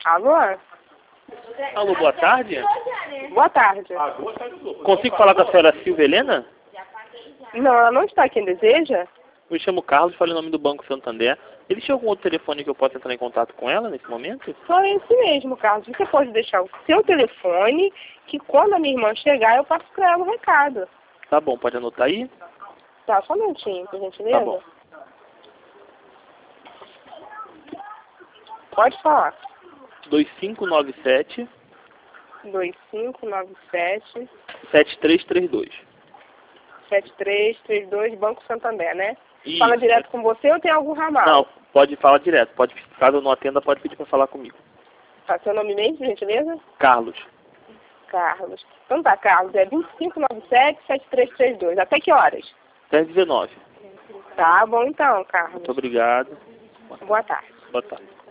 Alô? Alô, boa tarde. Boa tarde. Consigo falar com a senhora Silvia Helena? Não, ela não está aqui, deseja? Me chamo Carlos, falei o nome do Banco Santander. Existe algum outro telefone que eu possa entrar em contato com ela nesse momento? Só esse mesmo, Carlos. Você pode deixar o seu telefone, que quando a minha irmã chegar, eu passo para ela o recado. Tá bom, pode anotar aí? Tá, só um minutinho, por gentileza. Tá bom. Pode falar. 2597 2597 7332. 7332, Banco Santander, né? Isso. Fala direto com você ou tem algum ramal? Não, pode falar direto. Caso eu não atenda, pode pedir para falar comigo. Tá, seu nome mesmo, por gentileza? Carlos. Carlos. Então tá, Carlos, é 2597-7332. Até que horas? Até 19. Tá bom então, Carlos. Muito obrigado. Boa tarde. Boa tarde.